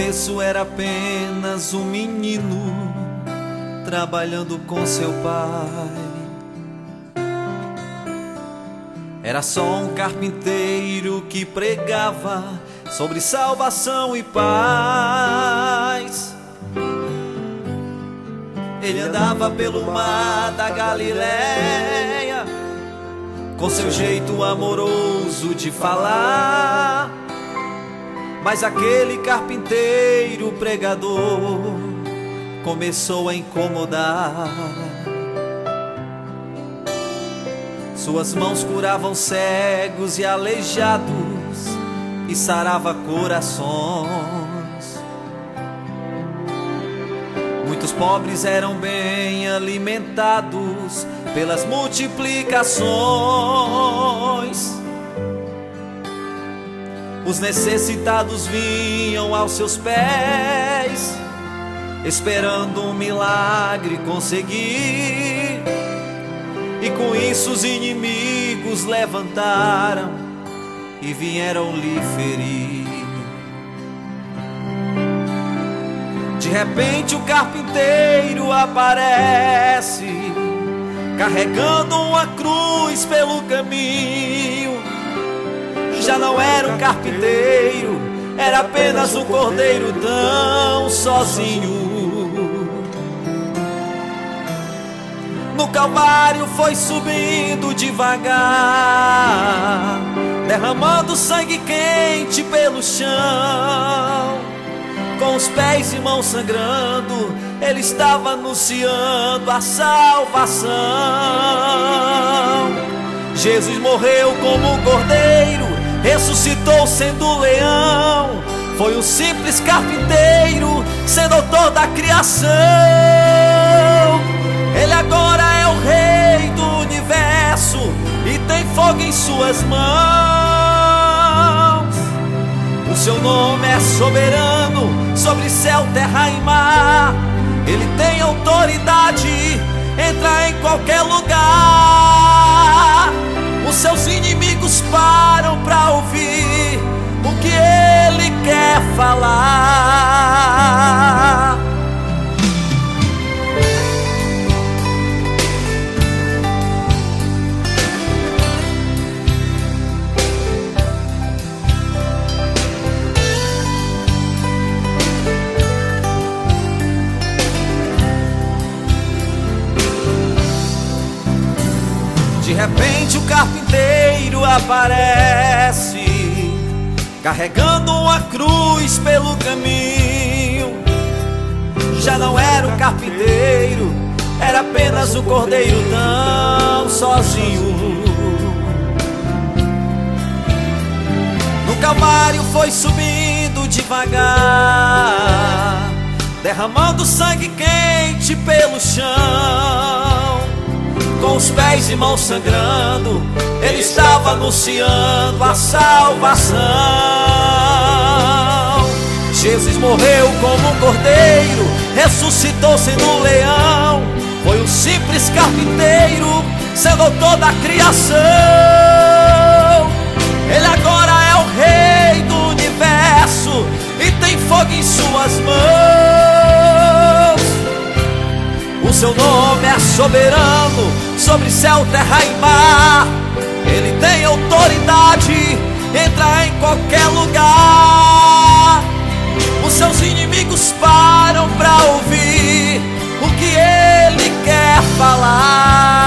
começo era apenas um menino trabalhando com seu pai. Era só um carpinteiro que pregava sobre salvação e paz. Ele andava pelo mar da Galileia, com seu jeito amoroso de falar. Mas aquele carpinteiro pregador começou a incomodar. Suas mãos curavam cegos e aleijados e sarava corações. Muitos pobres eram bem alimentados pelas multiplicações. Os necessitados vinham aos seus pés, esperando um milagre conseguir. E com isso os inimigos levantaram e vieram lhe ferir. De repente o carpinteiro aparece, carregando uma cruz pelo caminho. Já não era um carpinteiro, era apenas um cordeiro tão sozinho. No Calvário foi subindo devagar, derramando sangue quente pelo chão. Com os pés e mãos sangrando, ele estava anunciando a salvação. Jesus morreu como um cordeiro, ressuscitou sendo leão. Foi um simples carpinteiro, sendo autor da criação. Ele agora é o rei do universo e tem fogo em suas mãos. O seu nome é soberano sobre céu, terra e mar. Ele tem autoridade, entra em qualquer lugar. Os seus inimigos param para ouvir o que ele quer falar. De repente o carpinteiro aparece, carregando uma cruz pelo caminho. Já não era um carpinteiro, era apenas um cordeiro tão sozinho. No Calvário foi subindo devagar, derramando sangue quente pelo chão. Com os pés e mãos sangrando, ele estava anunciando a salvação. Jesus morreu como um cordeiro, ressuscitou sendo um leão. Foi um simples carpinteiro, sendo autor da criação. Ele agora é o rei do universo e tem fogo em suas mãos. O seu nome é soberano sobre céu, terra e mar. Ele tem autoridade, entra em qualquer lugar. Os seus inimigos param para ouvir o que ele quer falar.